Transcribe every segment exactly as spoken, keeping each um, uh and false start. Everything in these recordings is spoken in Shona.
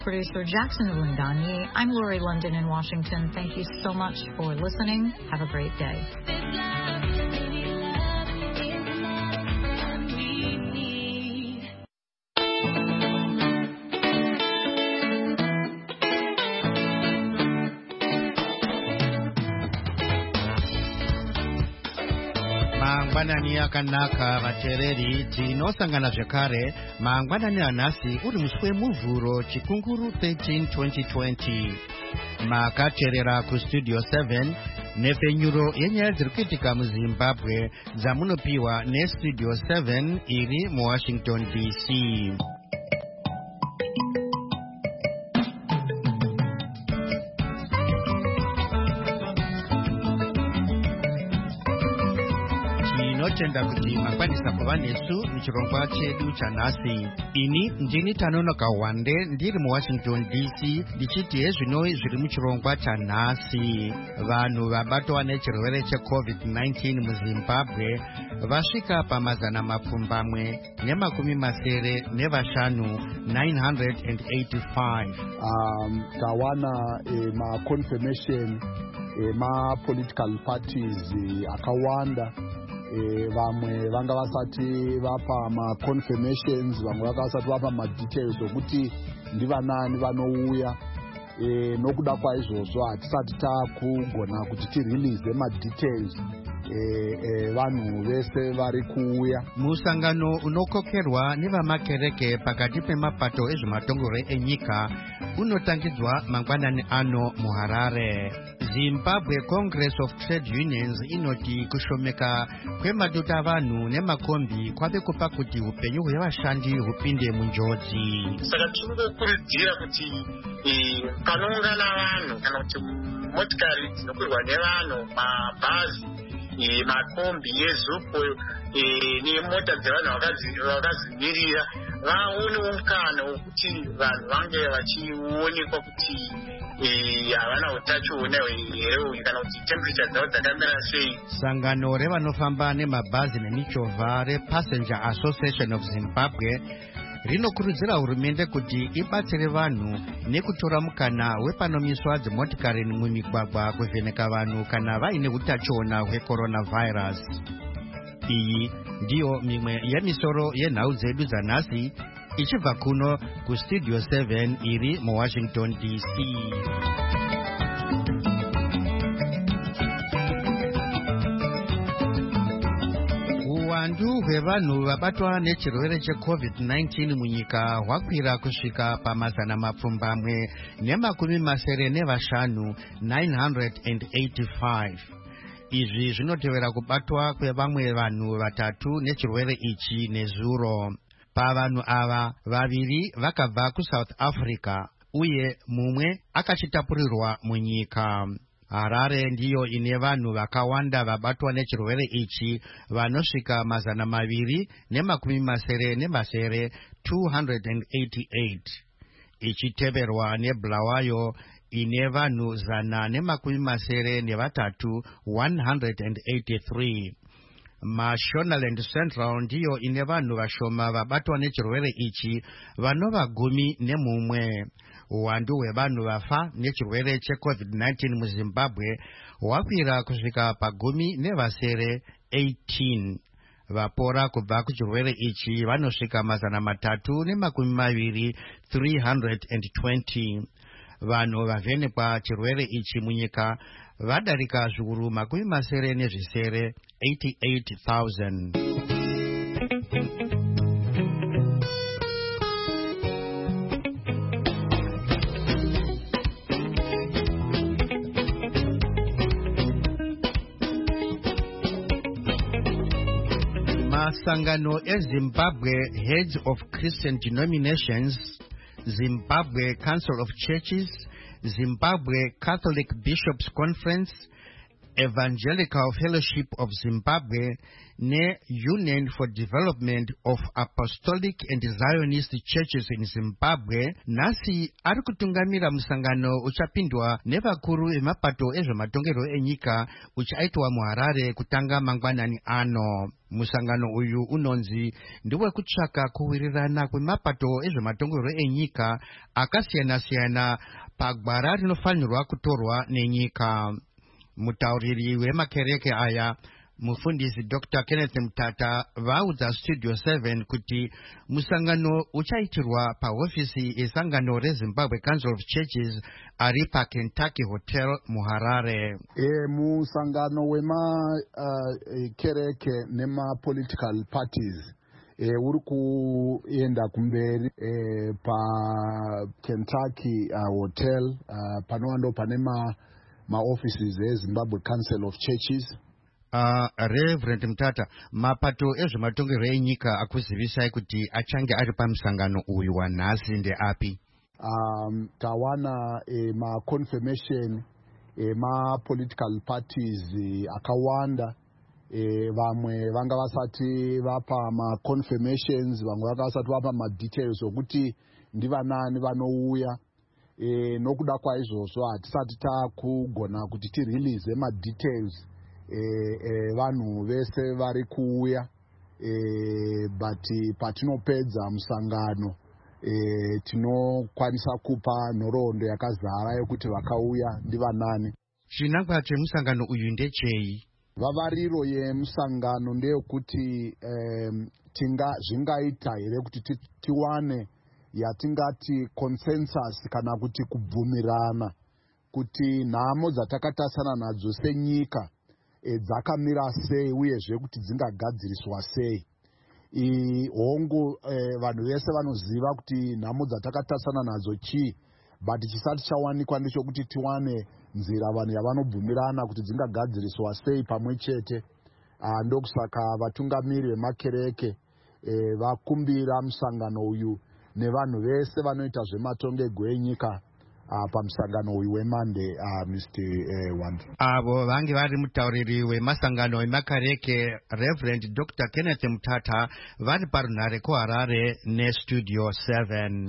Producer Jackson Lundani. I'm Lori London in Washington. Thank you so much for listening. Have a great day. Mangwanani akanaka vatereri tinosangana zvekare mangwanani anhasi uri musi wemuvhuro chikunguru thirteen twenty twenty makateerera kustudio seven nepfenyuro yenyaya dziri kuitika muzimbabwe dzamunopiwa nestudio seven iri muwashington D C. Tinotenda kuti makwanisa kuva nesu muchirongwa chedu chanhasi. Ini ndini Tanonoka Wande ndiri muwashington D C ndichiti hezvino zviri muchirongwa chanhasi. Vanhu vabatwa nechirwere checovid nineteen muzimbabwe vasvika pamazana mapfumbamwe nemakumi masere nevashanu nine hundred eighty-five. Um, tawana eh, ma-confirmation eh, ma-political parties eh, akawanda. E, vamwe vanga vasati vapa ma-confirmations, vamwe vanga vasati vapa ma-details okuti ndivanani vanouya. E, nokuda kwaizvozvo hatisati takugona kuti tirelease ma-details e, e, vanhu vese vari kuuya. Musangano unokokerwa nevamakereke pakati pemapato ezvematongore enyika unotangidzwa mangwanani ano muHarare. Zimbabwe Congress of Trade Unions inoti kushomeka kwemaduta avanhu nemakombi kwave kupa kuti upenyu hwevashandi hupinde munjodzi. Saka tirikukurudzira kuti panoungana vanhu kana kuti motikari dzinokwirwa nevanhu, mabhazi, makombi ezupo nemota dzevanhu vakadzimirira vaonewo mukana wekuti vanhu vange vachionekwa kuti havana utachiona here kana kuti temperature dzavo dzakamira sei. Sangano revanofamba nemabhazi nemichovha rePassenger Association of Zimbabwe rinokurudzira hurumende kuti ibatsire vanhu nekutora mukana wepanomiswa dzimotikari mumigwagwa kuvheneka vanhu kana vaine utachiona hwecoronavirus. Iyi ndiyo mimwe yemisoro yenhau dzedu dzanhasi ichibva kuno kustudio seven iri muwashington D C. Uwandu hwevanhu vabatwa nechirwere checovid nineteen munyika hwakwira kusvika pamazana mapfumbamwe nemakumi masere nevashanu nine hundred eighty-five. Izvi zvinotevera kubatwa kwevamwe vanhu vatatu nechirwere ichi nezuro. Pavanhu ava vaviri vakabva kuSouth Africa uye mumwe akachitapurirwa munyika. Harare ndiyo ine vanhu vakawanda vabatwa nechirwere ichi vanosvika mazana maviri nemakumi masere nemasere two hundred eighty-eight. Ichiteverwa neBulawayo ine vanhu zana nemakumi masere nevatatu one hundred eighty-three. Mashonaland Central ndiyo ine vanhu vashoma vabatwa nechirwere ichi vanova gumi nemumwe. Uwandu hwevanhu vafa nechirwere checovid nineteen muZimbabwe hwakwira kusvika pagumi nevasere eighteen. Vapora kubva kuchirwere ichi vanosvika mazana matatu nemakumi maviri three hundred twenty. Vanhu vavhenekwa chirwere ichi munyika vadarika zviuru makumi masere nezvisere eighty-eight thousand. Masangano eZimbabwe Heads of Christian Denominations, Zimbabwe Council of Churches, Zimbabwe Catholic Bishops Conference, Evangelical Fellowship of Zimbabwe ne-Union for Development of Apostolic and Zionist Churches in Zimbabwe nasi ari kutungamira musangano uchapindwa nevakuru emapato ezvematongero enyika uchaitwa muHarare kutanga mangwanani ano. Musangano uyu unonzi ndiwe kutsvaka kuwirirana kwemapato ezvematongero enyika akasiyana-siyana pagwara rinofanirwa kutorwa nenyika. Mutauriri wemakereke aya mufundisi Doctor Kenneth Mutata vaudza Studio seven kuti musangano uchaitirwa pahofisi yesangano reZimbabwe Council of Churches ari paKentucky Hotel muHarare. E, musangano wema uh, kereke nema political parties e, uri kuenda kumberi e, pa Kentucky uh, Hotel uh, panowando panema ma offices eZimbabwe Council of Churches. Uh, Reverend Mutata, mapato ezvematongero enyika akuzivisai kuti achange ari pamusangano uyu wanhasi ndeapi? Um, tawana e, ma confirmation e, ma political parties e, akawanda e, vamwe vanga vasati vapa ma confirmations, vamwe vanga vasati vapa ma details okuti ndivanani vanouya. E, nokuda kwaizvozvo hatisati takugona kuti tirelease ma details e, e, vanhu vese vari kuuya e, but patinopedza musangano e, tinokwanisa kupa nhoroondo yakazara yekuti vakauya ndivanani. Chinangwa chemusangano uyu ndechei? Vavariro yemusangano ndeyekuti um, tinga zvingaita here kuti tiwane yatingati consensus kana kuti kubvumirana kuti nhamo dzatakatasana nadzo senyika e, dzakamira sei uyezve kuti dzingagadziriswa sei. I hongu e, vanhu vese vanoziva kuti nhamo dzatakatasana nadzo chii, but chisati chawanikwa ndechekuti tiwane nzira vanhu yavanobvumirana kuti dzingagadziriswa sei pamwe chete. Ah, ndokusaka vatungamiri vemakereke e, vakumbira musangano uyu nevanhu vese vanoita zvematongego enyika uh, pamusangano uyu weMonday uh, Mister Wanda. Avo vange vari mutauriri wemasangano emakereke Reverend Doctor Kenneth Mutata vari parunhare kuHarare neStudio seven.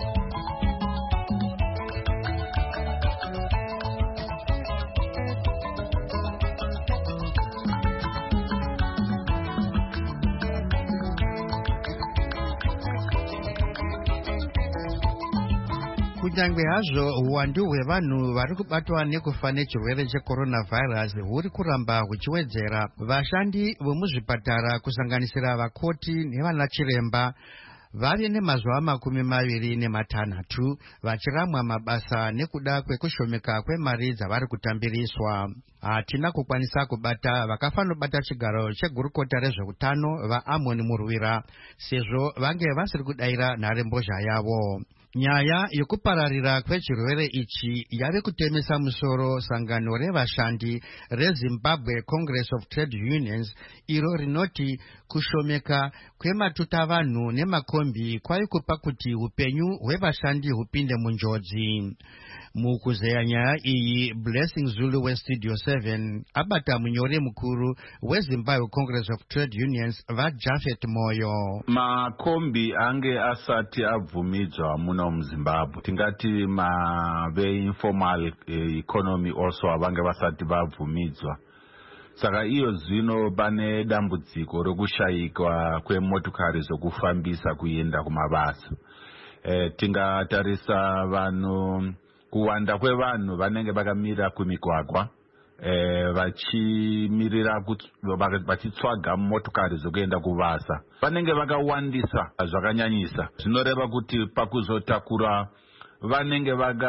Kunyangwe hazvo uwandu hwevanhu vari kubatwa nekufa nechirwere checoronavirus huri kuramba huchiwedzera, vashandi vemuzvipatara kusanganisira vakoti nevanachiremba vave nemazuva makumi maviri nematanhatu vachiramwa mabasa nekuda kwekushomeka kwemari dzavari kutambiriswa. Hatina kukwanisa kubata vakafanobata chigaro chegurukota rezveutano vaAmon Murwira sezvo vange vasiri kudayira nharembozha yavo. Nyaya yokupararira kwechirwere ichi yave kutemesa musoro sangano revashandi reZimbabwe Congress of Trade Unions, iro rinoti kushomeka kwematuta vanhu nemakombi kwaikupa kuti upenyu hwevashandi hupinde munjodzi. Mukuzeya nyaya iyi, Blessing Zulu weStudio seven abata munyori mukuru weZimbabwe Congress of Trade Unions vaJafet Moyo. Makombi ange asati abvumidzwa muno muZimbabwe, tingati mave informal economy also avange vasati vabvumidzwa. Saka iyo zvino pane dambudziko rokushayikwa kwemotokari zokufambisa kuenda kumabasa. E, tingatarisa vanhu kuwanda kwevanhu vanenge vakamira kumigwagwa e, vachimirira vachitsvaga motokari zokuenda kuvasa vanenge vakawandisa zvakanyanyisa. Zvinoreva kuti pakuzotakura vanenge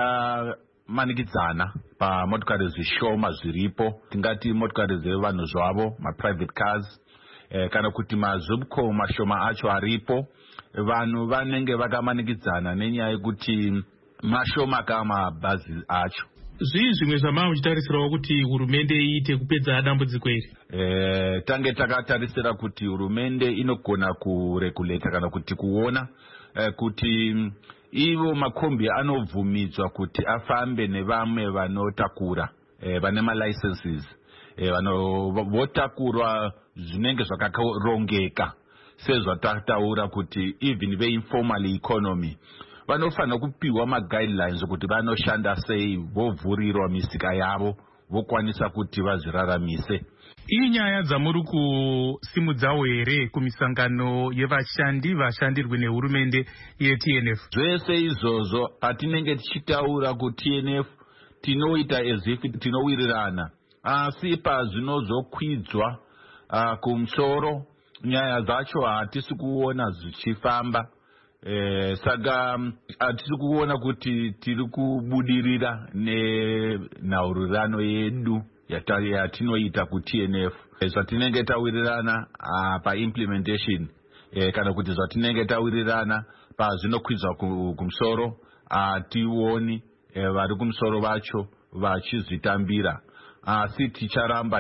vakamanikidzana pamotokari zvishoma zviripo, tingati motokari dzevanhu zvavo, maprivate cars e, kana kuti mazupco mashoma acho aripo, vanhu vanenge vakamanikidzana nenyaya yekuti mashoma kama bhazi acho. Zvii zvimwe zvamava muchitarisirawo kuti hurumende iite kupedza dambudziko iri? Eh, tange takatarisira kuti hurumende inogona kureguleta kana kuti kuona eh, kuti ivo makombi anobvumidzwa kuti afambe nevamwe vanotakura eh, vane malicenses vanhu votakurwa zvinenge zvakarongeka sezvatataura kuti even veinformal economy vanofanira kupiwa maguidelines kuti vanoshanda sei, vovhurirwa misika yavo, vokwanisa kuti vazviraramise. Iyi nyaya dzamuri kusimudzawo here kumisangano yevashandi vashandirwe nehurumende ye-T N F? Zvese izvozvo patinenge tichitaura ku-T N F tinoita as if tinowirirana, asi pazvinozokwidzwa uh, kumusoro nyaya dzacho hatisi kuona zvichifamba. Eh, saka hatisi kuona kuti tiri kubudirira nenhaurirano yedu yatinoita ku-T N F. Zvatinenge tawirirana uh, pa-implementation eh, kana kuti zvatinenge tawirirana pazvinokwidzwa kumusoro hationi eh, vari kumusoro vacho vachizvitambira, asi ticharamba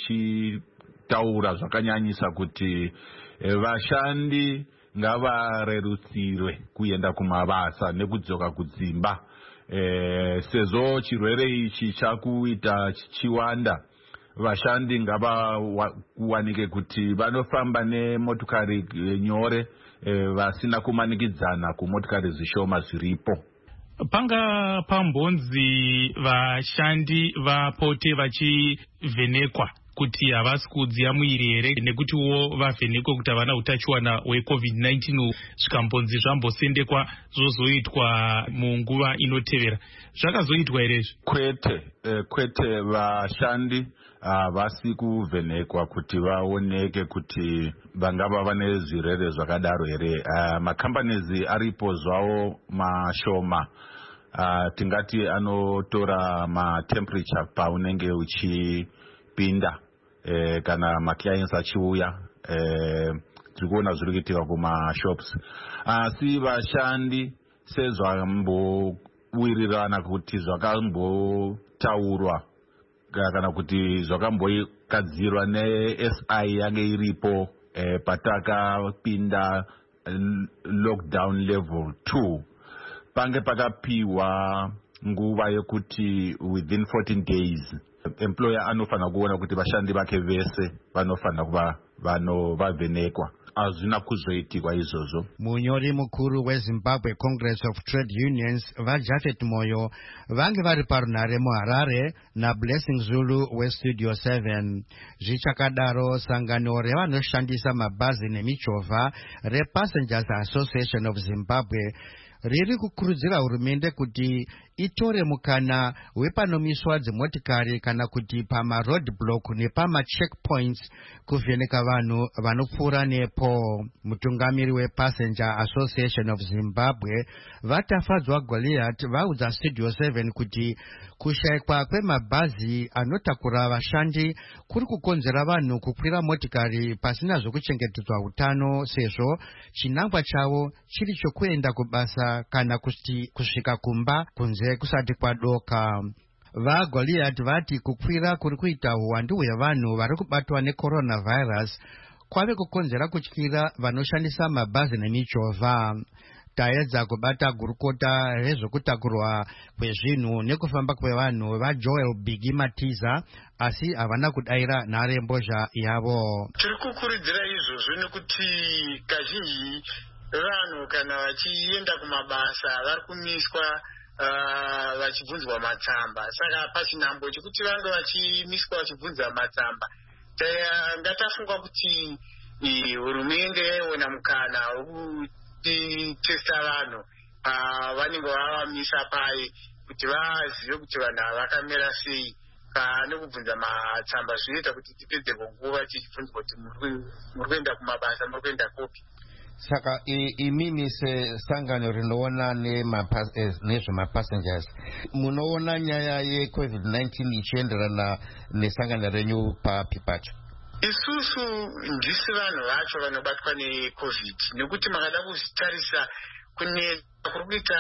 tichitaura zvakanyanyisa kuti eh, vashandi ngavarerutsirwe kuenda kumabasa nekudzoka kudzimba. Eh, sezvo chirwere ichi chakuita chichiwanda, vashandi ngavawanike kuti vanofamba nemotokari nyore eh, vasina kumanikidzana kumotokari zvishoma zviripo. Panga pambonzi vashandi vapote vachivhenekwa kuti havasi kudziya muiri here, nekutiwo vavhenekwe kuti havana utachiwana hwecovid nineteen, zvikambonzi zvambosendekwa zvozoitwa munguva inotevera. Zvakazoitwa here izvi? Kwete, eh, kwete vashandi havasi kuvhenekwa kuti vaoneke kuti vangava vane zvirwere zvakadaro here. Uh, macompanies aripo zvawo mashoma, uh, tingati anotora matemperature paunenge uchipinda eh, kana maclients achiuya, eh, tiri kuona zviri kuitika kumashops. Asi vashandi sezvambowirirana kuti zvakambotaurwa kana kuti zvakambogadzirwa ne-S I yange iripo eh, patakapinda lockdown level two, pange pakapiwa nguva yekuti within fourteen days employer anofanira kuona kuti vashandi vake vese vanofanira kuva vanovhenekwa. Hazvina kuzoitikwa izvozvo. Munyori mukuru weZimbabwe Congress of Trade Unions vaJafet Moyo vange vari parunhare muHarare naBlessing Zulu weStudio seven. Zvichakadaro sangano revanoshandisa mabhazi nemichovha rePassengers Association of Zimbabwe riri kukurudzira hurumende kuti itore mukana wepanomiswa dzimotikari kana kuti pamaroadblock nepamacheckpoints kuvheneka vanhu vanopfuura nepo. Mutungamiri wePassenger Association of Zimbabwe vatafadzwa Goliath vaudza Studio seven kuti kushayikwa kwemabhazi anotakura vashandi kuri kukonzera vanhu kukwira motikari pasina zvokuchengetedzwa utano, sezvo chinangwa chavo chiri chokuenda kubasa kana kuti kusvika kumba kunze kusati kwadoka. VaGoliath vati kukwira kuri kuita uwandu hwevanhu vari kubatwa necoronavirus kwave kukonzera kutyira vanoshandisa mabhazi nemichovha. Taedza kubata gurukota rezvokutakurwa kwezvinhu nekufamba kwevanhu vaJoel Bigi Matiza, asi havana kudaira nhare mbozha yavo. Tiri kukurudzira izvozvo nekuti kazhinji vanhu kana vachienda kumabasa vari kumiswa uh, vachibvunzwa matsamba. Saka pachinhambo chekuti vange vachimiswa vachibvunza matsamba, ngatafunga kuti hurumende yaona mukana wekutesta vanhu uh, vanenge vavamisa pai kuti vazive kuti vanhu ava vakamira sei, nekubvunza matsamba zvinoita kuti tipedzepo nguva tichibvunzwa kuti muri kuenda kumabasa, muri kuenda kopi. Saka imini sesangano rinoona nezvemapassengers munoona nyaya yecovid nineteen ichienderana nesangano renyu papi pacho? Isusu ndisi vanhu vacho vanobatwa necovid, nekuti makada kuzitarisa kune kuri kuita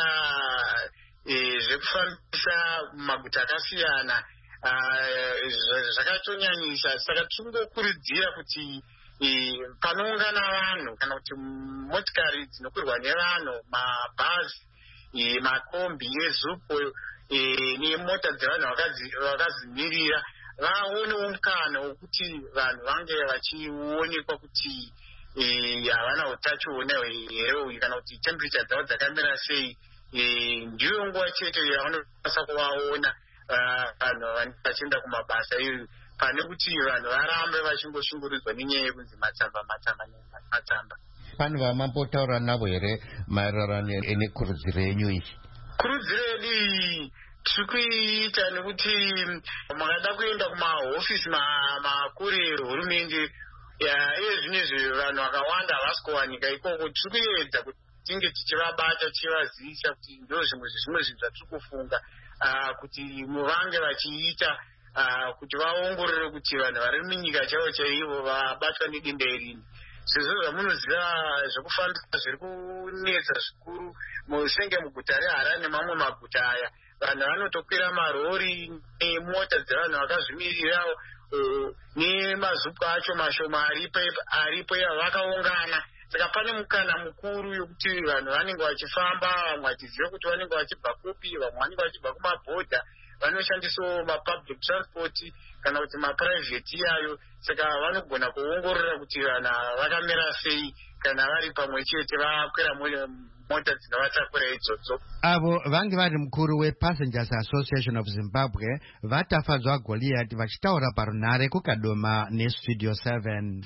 zvekufambisa maguta akasiyana zvakatonyanyisa. Saka tingokurudzira kuti panoungana vanhu kana kuti motikari dzinokwirwa nevanhu, mabhazi, makombi ezupo nemota dzevanhu vakazimirira vaonewo mukana wekuti vanhu vange vachionekwa kuti havana utachiona here uyu kana kuti temperature dzavo dzakamira sei. Ndiyo nguva chete yavanokwanisa kuvaona vanhu vachienda kumabasa iyo, pane kuti vanhu varambe vachingoshungurudzwa nenyaya yekunzi matsamba matsamba matsamba. Pane vamambotaura navo here maererano nekurudziro yenyu iyi? Kurudziro yedu iyi tiri kuiita nekuti makada kuenda kumahofisi makuru ehurumende iye zvinezvi vanhu vakawanda havasi kuwanika ikoko. Tiri kuedza kuti tinge tichivabata tichivazivisa kuti ndo zvimwe zvimwe zvinhu zvatiri kufunga kuti muvange vachiita kuti vaongorore kuti vanhu vari munyika chaivo chaivo vabatwa nedenda irini. Sezvo zvamunoziva zvekufambisa zviri kunetsa zvikuru senge muguta reHarare nemamwe maguta aya, vanhu vanotokwira marori nemota dzevanhu vakazvimirirawo nemazupu acho mashoma aripo vakaungana. Saka pane mukana mukuru yokuti vanhu vanenge vachifamba, vamwe vachiziva kuti vanenge vachibva kupi, vamwe vanenge vachibva kumabhodha, vanoshandisawo mapublic transport kana kuti maprivate iyayo. Saka vanogona kuongorora kuti vanhu vakamira sei kana vari pamwe chete vakwira mota dzinovatakura idzodzo. Avo vange vari mukuru wePassengers Association of Zimbabwe vatafadzwa Goliath vachitaura parunhare kukadoma neStudio seven.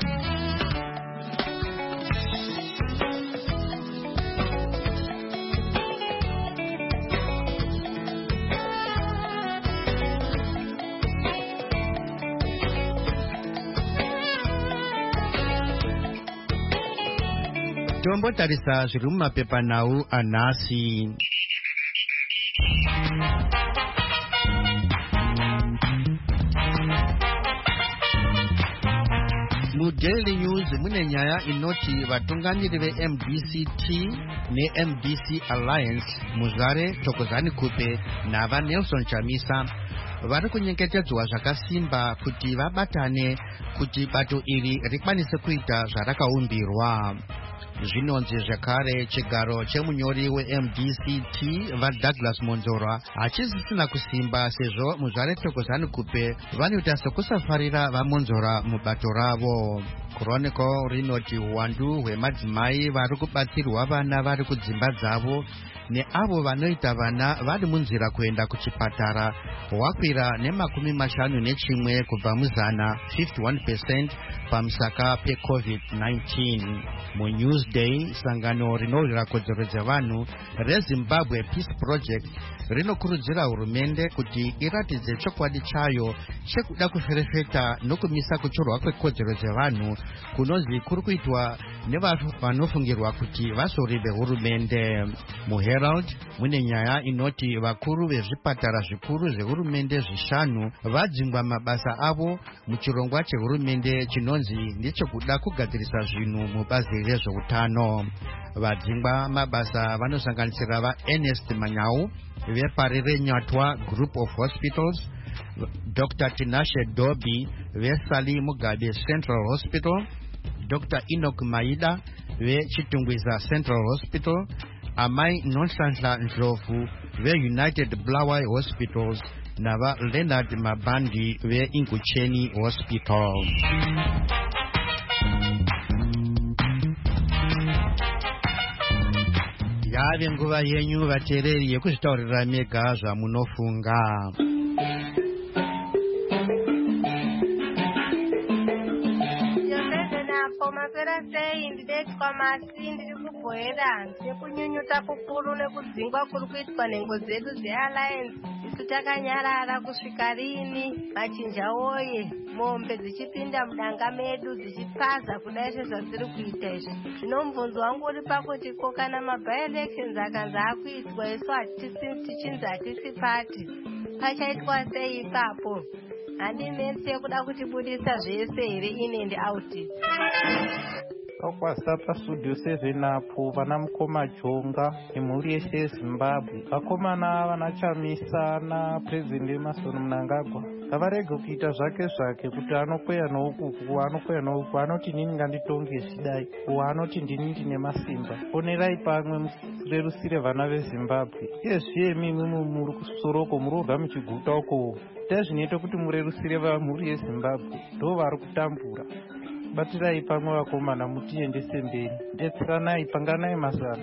Tombotarisa zviri mumapepanhau anhasi. MuDaily News mune nyaya inoti vatungamiri veM D C T neM D C Alliance Muzare Thokozani Kupe navaNelson Chamisa vari kunyengetedzwa zvakasimba kuti vabatane kuti bato iri rikwanise kuita zvarakaumbirwa. Zvinonzi zvakare chigaro chemunyori weM D C T vaDouglas Monzora hachisisina kusimba sezvo Muzare Thokozani Kupe vanoita sekusafarira vaMonzora mubato ravo. Chronicle rinoti uwandu hwemadzimai vari kubatsirwa vana vari kudzimba dzavo neavo vanoita vana vari munzira kuenda kuchipatara hwakwira nemakumi mashanu nechimwe kubva muzana fifty-one percent pamusaka pecovid nineteen. MuNewsday sangano rinowira kodzero dzevanhu reZimbabwe Peace Project rinokurudzira hurumende kuti iratidze chokwadi chayo chekuda kuferefeta nokumisa kuchorwa kwekodzero dzevanhu kunonzi kuri kuitwa nevanofungirwa kuti vasori vehurumende. MuHerald mune nyaya inoti vakuru vezvipatara zvikuru zvehurumende zvishanu vadzingwa mabasa avo muchirongwa chehurumende chinonzi ndechekuda kugadzirisa zvinhu mubazi rezveutano. Vadzingwa mabasa vanosanganisira vaErnest Manyau vepari reNyatwa Group of Hospitals, Doctor Tinashe Dobi veSali Mugabe Central Hospital, Doctor Enoch Maida veChitungwiza Central Hospital, Amai Nonhlanhla Ndlovu veUnited Bulawayo Hospitals nava Leonard Mabandi veIngucheni Hospital. Yave nguva yenyu vateereri yekuzvitaurira mega zvamunofunga. Mapera sei ndidetwa masi ndiri kubhoera nekunyunyuta kukuru nekudzingwa kuri kuitwa nhengo dzedu dzealliance. Isu takanyarara kusvika rini? Machinja woye, mombe dzichipinda mudanga medu dzichipaza kudai sezvadziri kuita izvi. Zvino mubvunzo wangu uri pakuti ko kana maby-elections akanzi akuitwa isu tichinzi hatisi pati, pachaitwa sei ipapo? Handimesi yekuda kutibudisa zvese here in and out. vakwasa pastudio seven apo vana Mukoma Jonga nemhuri yeshe yeZimbabwe, vakomana vana Chamisa naPresident Emmerson Mnangagwa ngavarege kuita zvake zvake kuti anokweya nouku uku anokweya nouku, anoti nini nganditonge zvidai, uwo anoti ndini ndine masimba. Onerai pamwe murerusire vana veZimbabwe. Iyezve mimi muri kusoroko muri kurya muchiguta uko, itai zvinoita kuti murerusire vamhuri yeZimbabwe, ndo vari kutambura. Batirai pamwe vakomana, mutiendese mberi, detseranai, panganai mazano.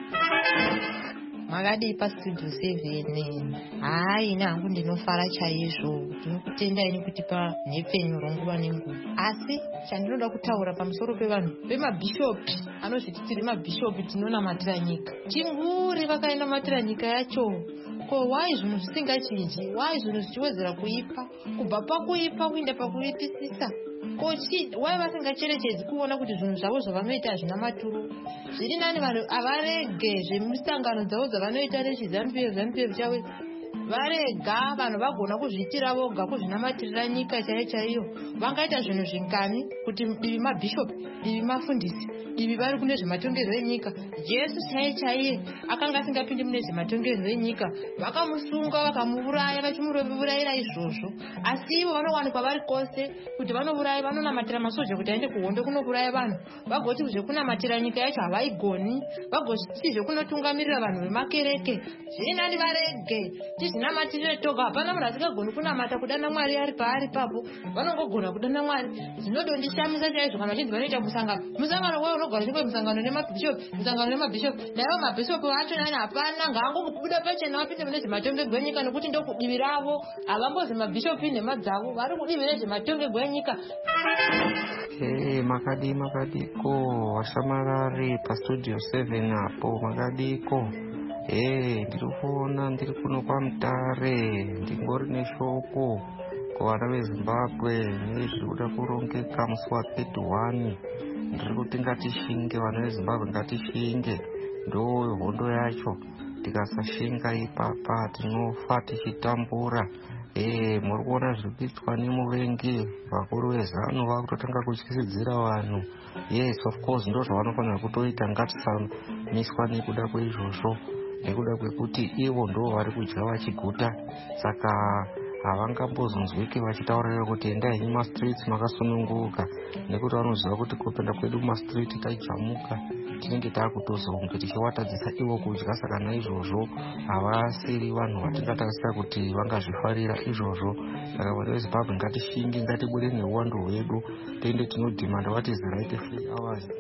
Makadii pastudio seven. Hai ine hangu ndinofara chaizvo, ndinokutendai nekutipa nhepfenyuro nguva nenguva. Asi chandinoda kutaura pamusoro pevanhu vemabhishopi anozviti tiri mabhishopi tinonamatira nyika. Chinguri vakainamatira nyika yacho. Ko wai zvinhu zvisingachinji, wai zvinhu zvichiwedzera kuipa, kubva pakuipa kuenda pakuipisisa. Kochi wai vasingacherechedzi kuona kuti zvinhu zvavo zvavanoita hazvina maturo. Zviri nani vanhu avarege zvemisangano dzavo dzavanoita nechiZANU P F ZANU P F chavo, varega vanhu vagona kuzviitira voga kuzvinamatirira nyika chaiyo chaiyo. Vangaita zvinhu zvingani kuti divi mabhishopi, divi mafundisi, divi vari kune zvematongerwo enyika. Jesu chaiye chaiye akanga asingapindi mune zvematongerwo enyika, vakamusunga vakamuuraya vachimuurayira izvozvo. Asi ivo vanowanikwa vari kwose kuti vanouraya, vanonamatira masoja kuti aende kuhondo kunouraya vanhu, vagoti zvekunamatira nyika yacho havaigoni, vagoti zvekunotungamirira vanhu vemakereke. Zviri nani varege tizvinamatire toga, hapana munhu asingagoni kunamata kudana Mwari ari paari papo, vanongogona kudana Mwari. Zvinodondishamisa chaizvo kana vachinzi vanoita musangano, musangano wao unogara chingwe musangano nemabhishopi, musangano nemabhishopi, naivo mabhishopi vacho nani hapana, ngaangokubuda pachena vapinde mune zvematongerwo enyika, nokuti ndokudivi ravo, havambozi mabhishopi nemadzavo, vari kudivi rezvematongerwo enyika. Hey, makadii makadiko vashamarari pastudio seven apo, makadiko. Hey, ndiri kuona ndiri kuno paMutare, ndingori neshoko kuvana veZimbabwe nezviri kuda kurongeka musi wa thirty-one. Ndiri kuti ngatishinge, vana veZimbabwe ngatishinge, ndo hondo yacho. Tikasashinga ipapa tinofa tichitambura. Eh, muri kuona zviri kuitwa nemuvengi, vakuru vezano vakutotanga kutyisidzira vanhu. Yes, of course, ndo zvavanofanira kutoita, ngatisamiswa nekuda kweizvozvo, nekuda kwekuti ivo ndo vari kudya vachiguta, saka havangambozonzwiki vachitaurira kuti endai mumastreets makasununguka, nekuti vanoziva kuti kupenda kwedu mumastreet taijamuka tinenge taakutozonge tichiwatadzisa ivo kudya. Saka naizvozvo havasiri vanhu vatingatarisira kuti vangazvifarira izvozvo. Saka vanhu veZimbabwe ngatishinge, ngatibude neuwandu hwedu, tiende tinodhimanda what is the right free hours.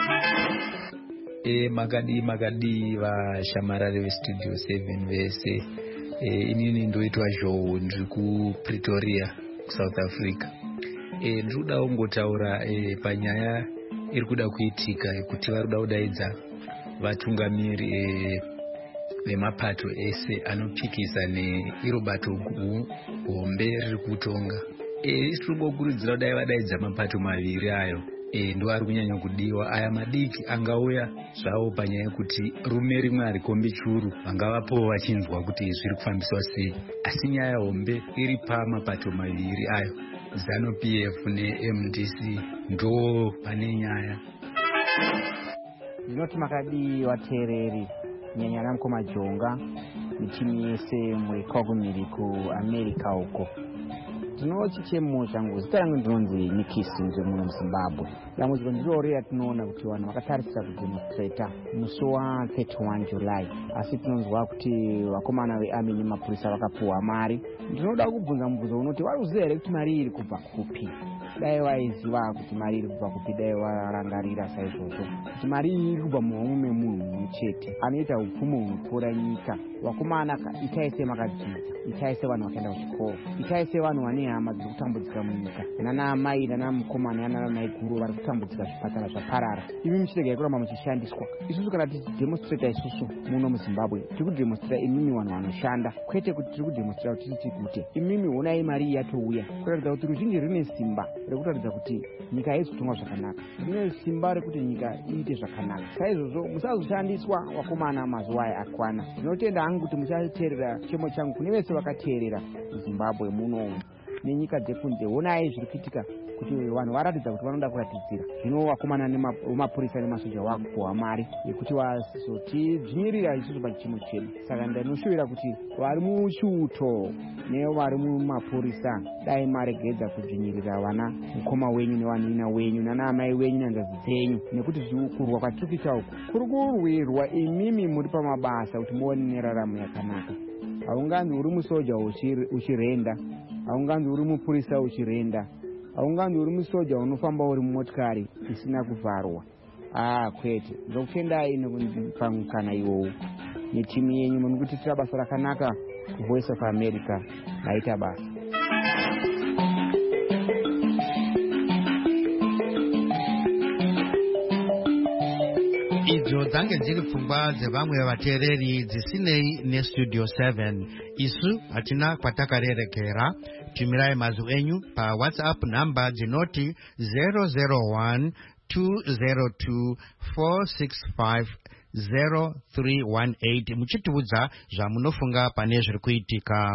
E, makadii makadii vashamarari vestudio seven vese. E, inini ndoitwa Zhou, ndiri kuPretoria kuSouth Africa. E, ndiri kuda kungotaura e, panyaya iri kuda kuitika kuti vari kuda kudaidza vatungamiri e, vemapato ese anopikisa neiro bato hombe riri kutonga. E, tiri kungokurudzira kudai vadaidza mapato maviri ayo. E, ndo ari kunyanya kudiwa. Aya madiki angauya zvavo panyaya yekuti rume rimwe harikombi churu, vangavapowo vachinzwa kuti zviri kufambiswa sei. Asi nyaya hombe iri pamapato maviri ayo, ZANU P F neM D C, ndo pane nyaya. Ndinoti makadii vateereri, nyanya ana Mukoma Jonga michini yese mwekagumiri kuAmerica uko. Tinochichemo changu zita rangu ndinonzi Nikisi, ndiri muno muZimbabwe. Dambudziko ndiro tinoona kuti vanhu vakatarisira kudemonstrata musi wa thirty-one July, asi tinonzwa kuti vakomana vearmy nemapurisa vakapuwa mari. Ndinoda kubvunza mubvunzo unoti vari kuziva here kuti mari iri kubva kupi? Dai vaiziva kuti mari iri kubva kupi, dai varangarira saizvozvo kuti mari iri kubva muhomwe memunhu chete anoita upfumi hunopfuura nyika. Vakomana itaise makadzidza, itaise vanhu vakaenda kuchikoro, itaise vanhu vane hama dziri kutambudzika munyika, nanaamai nanamukomana nanamai guru vari kutambudzika, zvipatara zvaparara. Imi muchiregai kuramba muchishandiswa. Isusu kana tichidemonstrata isusu muno muZimbabwe, tiri kudemonstrata imimi vanhu vanoshanda, kwete kuti tiri kudemonstrata kuti titi kuti imimi honai mari yatouya, kuratidza kuti ruzhinji rine simba rekuratidza kuti nyika haizi kutonga zvakanaka, rine simba rekuti nyika iite zvakanaka. Saizvozvo musazoshandiswa vakomana mazuva aya akwana. Ndinotenda hangu kuti muchateerera chemo changu kune vese vakateerera muZimbabwe muno nenyika dzekunze. Honai zviri kuitika kuti vanhu varatidza kuti vanoda kuratidzira. Zvino vakomana nemapurisa nemasoja vakupuwa mari yekuti vazotidzvinyirira isusu pachimo chedu. Saka ndinoshuvira kuti vari mushuto nevari mumapurisa dai maregedza kudzvinyirira vana mukoma wenyu nevanina wenyu nanaamai wenyu nanzvadzi dzenyu, nekuti kurwa kwatiri kuita uku kuri kurwirwa imimi muri pamabasa kuti muone neraramo yakanaka. Haunganzi uri musoja uchirenda, haunganzi uri mupurisa uchirenda, haunganzi uri musoja unofamba uri mumotikari isina kuvharwa. Ah, kwete. Ndokutendai pamukana iwowu netimu yenyu munokutiitira basa rakanaka kuVoice of America. Naita basa. Idzo dzange dziri pfungwa dzevamwe vateereri dzisinei nestudio seven. Isu hatina kwatakarerekera. Tumirai mazwi enyu pa WhatsApp namba dzinoti zero zero one two zero two four six five zero three one eight muchitiudza zvamunofunga pane zviri kuitika.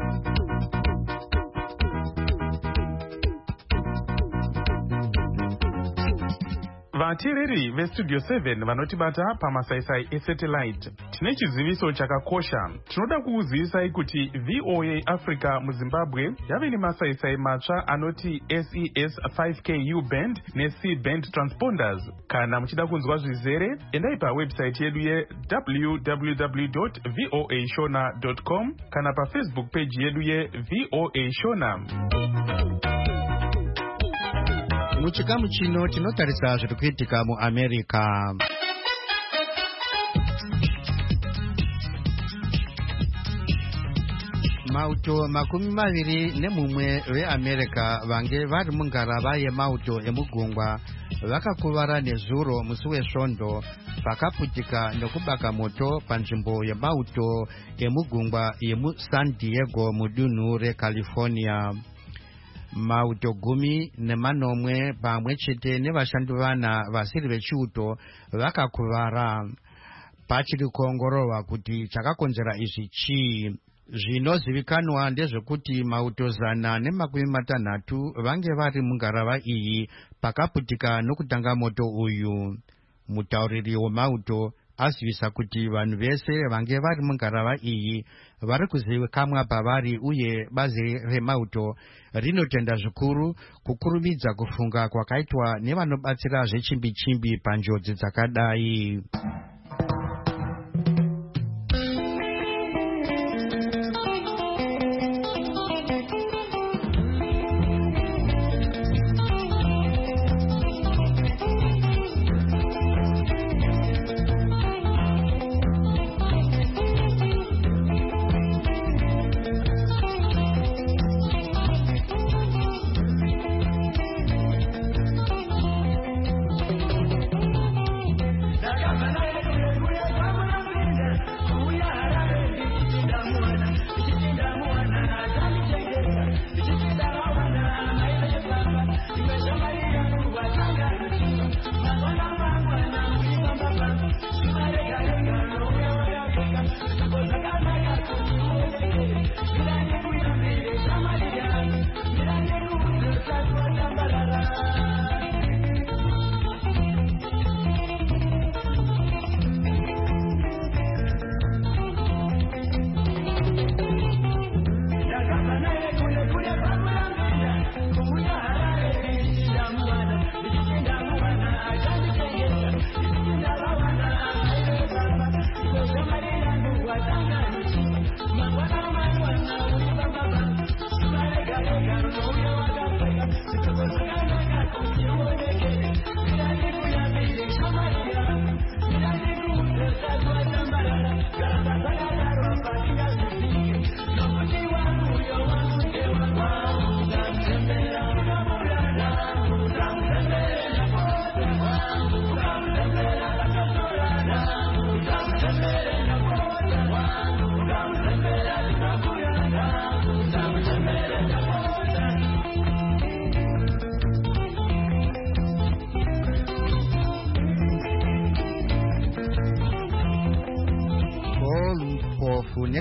vateereri vestudio seven vanotibata pamasaisai esatellite, tine chiziviso chakakosha. Tinoda kukuzivisai kuti V O A Africa muZimbabwe yave nemasaisai matsva anoti S E S five K U band ne-C band transponders. Kana muchida kunzwa zvizere, endai pawebsite yedu ye w w w dot voa shona dot com kana pafacebook page yedu ye V O A Shona. Muchikamu chino tinotarisa zviri kuitika muAmerica. Mauto makumi maviri nemumwe veAmerica vange vari mungarava yemauto emugungwa vakakuvara nezuro musi wesvondo vakaputika nekubaka moto panzvimbo yemauto emugungwa yemuSan Diego mudunhu reCalifornia. Mauto gumi nemanomwe pamwe chete nevashandi vana vasiri vechiuto vakakuvara. Pachiri kuongororwa kuti chakakonzera izvi chii. Zvinozivikanwa ndezvekuti mauto zana nemakumi matanhatu vange vari mungarava iyi pakaputika nokutanga moto uyu. Mutauriri wemauto azivisa kuti vanhu vese vange vari mungarava iyi vari kuzivikanwa pavari, uye bazi remauto rinotenda zvikuru kukurumidza kufunga kwakaitwa nevanobatsira zvechimbi-chimbi panjodzi dzakadai.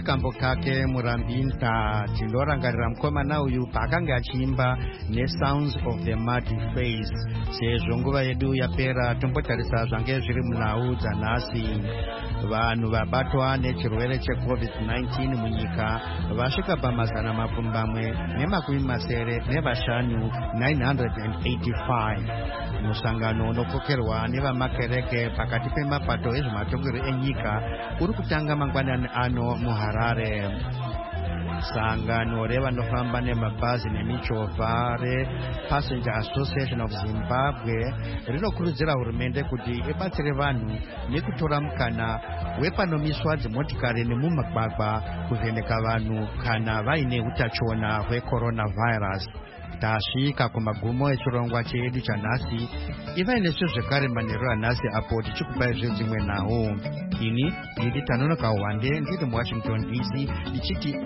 nekambo kake murambinta tindorangarira mukomana uyu paakanga achiimba neSounds of the Muddy Face. Sezvo nguva yedu yapera, tombotarisa zvange zviri munhau dzanhasi. Vanhu vabatwa nechirwere checovid nineteen munyika vasvika pamazana mapfumbamwe nemakumi masere nevashanu nine hundred eighty-five. Musangano unokokerwa nevamakereke pakati pemapato ezvematongero enyika uri kutanga mangwanani ano muHarare. Sangano revanofamba nemabhazi nemichovha rePassenger Association of Zimbabwe rinokurudzira hurumende kuti ibatsire vanhu nekutora mukana wepanomiswa dzimotikari nemumagwagwa kuvheneka vanhu kana vaine utachiona hwecoronavirus. Tasvika kumagumo echirongwa chedu chanhasi. Ivai nesu zvekare manheru anhasi apo tichikupai zvedzimwe nhau. Ini ndiri Tanonoka Wande ndiri muWashington D C ndichiti